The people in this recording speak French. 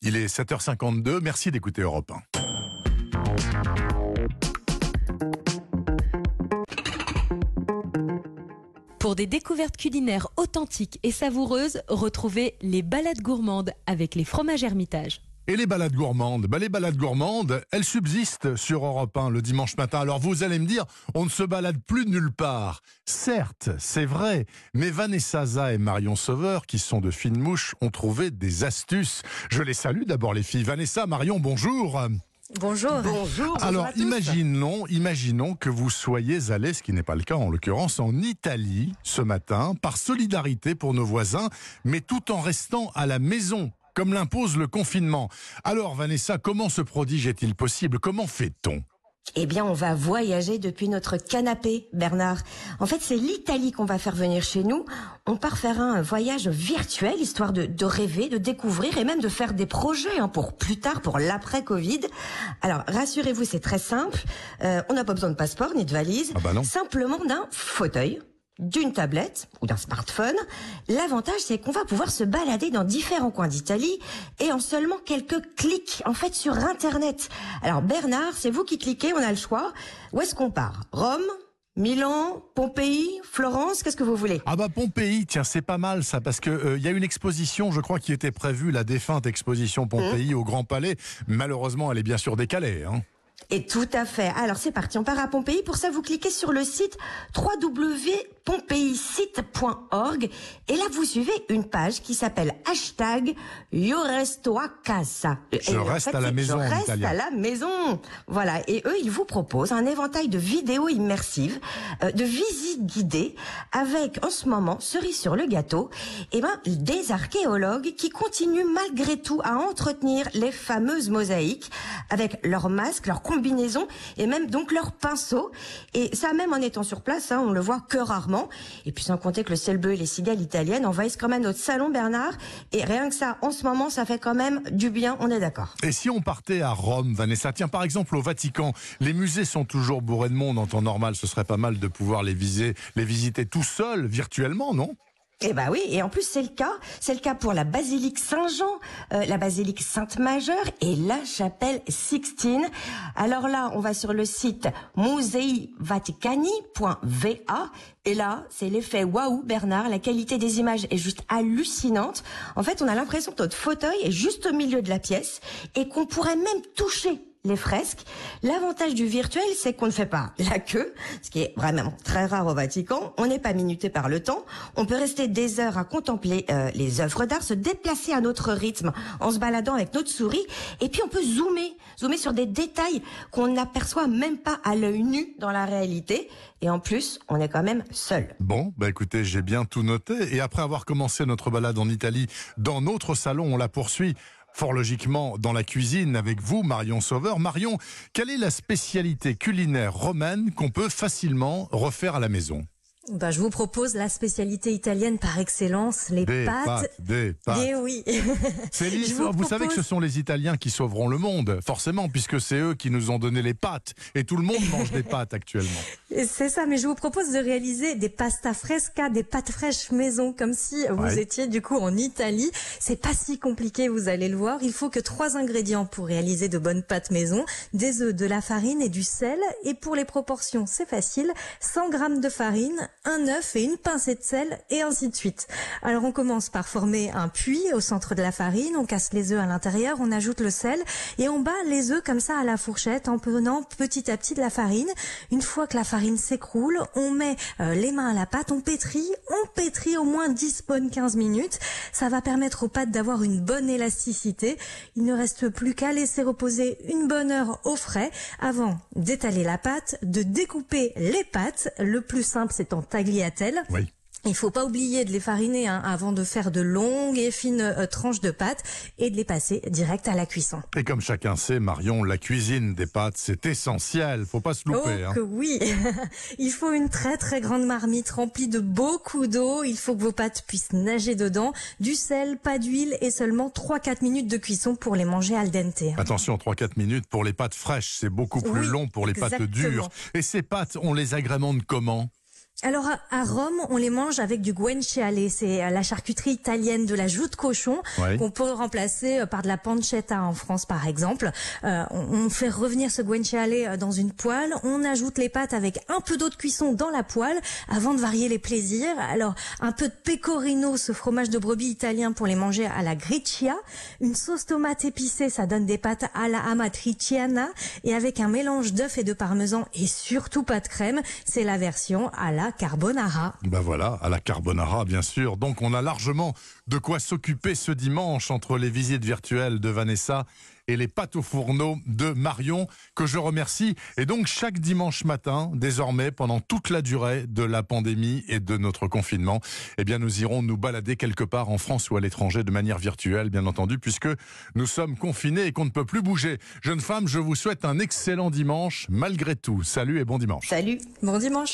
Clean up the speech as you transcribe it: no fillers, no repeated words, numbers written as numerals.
Il est 7h52, merci d'écouter Europe 1. Pour des découvertes culinaires authentiques et savoureuses, retrouvez les balades gourmandes avec les fromages Hermitage. Et les balades gourmandes, les balades gourmandes, elles subsistent sur Europe 1 le dimanche matin. Alors vous allez me dire, on ne se balade plus nulle part. Certes, c'est vrai, mais Vanessa Zah et Marion Sauveur, qui sont de fines mouches, ont trouvé des astuces. Je les salue d'abord les filles. Vanessa, Marion, bonjour. Bonjour. Bonjour. Alors, à tous. imaginons que vous soyez allés, ce qui n'est pas le cas en l'occurrence, en Italie ce matin, par solidarité pour nos voisins, mais tout en restant à la maison, comme l'impose le confinement. Alors, Vanessa, comment ce prodige est-il possible? Comment fait-on? Eh bien, on va voyager depuis notre canapé, Bernard. En fait, c'est l'Italie qu'on va faire venir chez nous. On part faire un voyage virtuel, histoire de rêver, de découvrir et même de faire des projets pour plus tard, pour l'après-Covid. Alors, rassurez-vous, c'est très simple. On n'a pas besoin de passeport ni de valise. Ah bah non. Simplement d'un fauteuil, d'une tablette ou d'un smartphone. L'avantage, c'est qu'on va pouvoir se balader dans différents coins d'Italie et en seulement quelques clics, en fait, sur Internet. Alors, Bernard, c'est vous qui cliquez, on a le choix. Où est-ce qu'on part? Rome, Milan, Pompéi, Florence, qu'est-ce que vous voulez? Ah bah Pompéi, tiens, c'est pas mal ça, parce que y a une exposition, je crois, qui était prévue, la défunte exposition Pompéi au Grand Palais. Malheureusement, elle est bien sûr décalée, hein. Et tout à fait. Alors c'est parti, on part à Pompéi. Pour ça, vous cliquez sur le site www.pompeisite.org et là, vous suivez une page qui s'appelle #IoRestoACasa. Je reste à la maison en Je reste italien. à la maison. Voilà. Et eux, ils vous proposent un éventail de vidéos immersives, de visites guidées avec, en ce moment, cerise sur le gâteau, des archéologues qui continuent malgré tout à entretenir les fameuses mosaïques avec leurs masques, leurs combinaisons et même donc leurs pinceaux. Et ça, même en étant sur place, on le voit que rarement. Et puis sans compter que le ciel bleu et les cigales italiennes envahissent quand même notre salon, Bernard. Et rien que ça, en ce moment, ça fait quand même du bien, on est d'accord. Et si on partait à Rome, Vanessa, tiens, par exemple au Vatican, les musées sont toujours bourrés de monde en temps normal, ce serait pas mal de pouvoir les visiter tout seul, virtuellement, non? Eh ben oui, et en plus c'est le cas pour la basilique Saint-Jean, la basilique Sainte-Majeure et la chapelle Sixtine. Alors là, on va sur le site museivaticani.va et là, c'est l'effet waouh, Bernard, la qualité des images est juste hallucinante. En fait, on a l'impression que notre fauteuil est juste au milieu de la pièce et qu'on pourrait même toucher les fresques. L'avantage du virtuel, c'est qu'on ne fait pas la queue, ce qui est vraiment très rare au Vatican. On n'est pas minuté par le temps. On peut rester des heures à contempler les œuvres d'art, se déplacer à notre rythme en se baladant avec notre souris. Et puis on peut zoomer sur des détails qu'on n'aperçoit même pas à l'œil nu dans la réalité. Et en plus, on est quand même seul. Bon, écoutez, j'ai bien tout noté. Et après avoir commencé notre balade en Italie, dans notre salon, on la poursuit fort logiquement dans la cuisine avec vous, Marion Sauveur. Marion, quelle est la spécialité culinaire romaine qu'on peut facilement refaire à la maison? Je vous propose la spécialité italienne par excellence, les pâtes. Des pâtes. Et oui. C'est l'histoire. Vous savez que ce sont les Italiens qui sauveront le monde, forcément, puisque c'est eux qui nous ont donné les pâtes. Et tout le monde mange des pâtes actuellement. C'est ça, mais je vous propose de réaliser des pasta fresca, des pâtes fraîches maison, comme si vous étiez du coup en Italie. C'est pas si compliqué, vous allez le voir. Il faut que 3 ingrédients pour réaliser de bonnes pâtes maison: des œufs, de la farine et du sel. Et pour les proportions, c'est facile: 100 grammes de farine, un œuf et une pincée de sel, et ainsi de suite. Alors on commence par former un puits au centre de la farine, on casse les œufs à l'intérieur, on ajoute le sel et on bat les œufs comme ça à la fourchette en prenant petit à petit de la farine. Une fois que la farine s'écroule, on met les mains à la pâte, on pétrit au moins 10 bonnes 15 minutes. Ça va permettre aux pâtes d'avoir une bonne élasticité. Il ne reste plus qu'à laisser reposer une bonne heure au frais avant d'étaler la pâte, de découper les pâtes. Le plus simple, c'est en tagliatelle. Oui. Il faut pas oublier de les fariner avant de faire de longues et fines tranches de pâtes et de les passer direct à la cuisson. Et comme chacun sait, Marion, la cuisine des pâtes, c'est essentiel. Faut pas se louper. Oh que oui. Il faut une très très grande marmite remplie de beaucoup d'eau. Il faut que vos pâtes puissent nager dedans. Du sel, pas d'huile et seulement 3-4 minutes de cuisson pour les manger al dente. Attention, 3-4 minutes pour les pâtes fraîches. C'est beaucoup plus long pour les pâtes dures. Et ces pâtes, on les agrémente comment ? Alors à Rome, on les mange avec du guanciale, c'est la charcuterie italienne de la joue de cochon qu'on peut remplacer par de la pancetta en France par exemple. On fait revenir ce guanciale dans une poêle, on ajoute les pâtes avec un peu d'eau de cuisson dans la poêle avant de varier les plaisirs. Alors un peu de pecorino, ce fromage de brebis italien pour les manger à la griccia, une sauce tomate épicée, ça donne des pâtes à la amatriciana et avec un mélange d'œufs et de parmesan et surtout pas de crème, c'est la version à la carbonara. Ben voilà, à la carbonara bien sûr. Donc on a largement de quoi s'occuper ce dimanche entre les visites virtuelles de Vanessa et les pâtes au fourneau de Marion, que je remercie. Et donc chaque dimanche matin, désormais, pendant toute la durée de la pandémie et de notre confinement, eh bien nous irons nous balader quelque part en France ou à l'étranger de manière virtuelle, bien entendu, puisque nous sommes confinés et qu'on ne peut plus bouger. Jeunes femmes, je vous souhaite un excellent dimanche malgré tout. Salut et bon dimanche. Salut. Bon dimanche.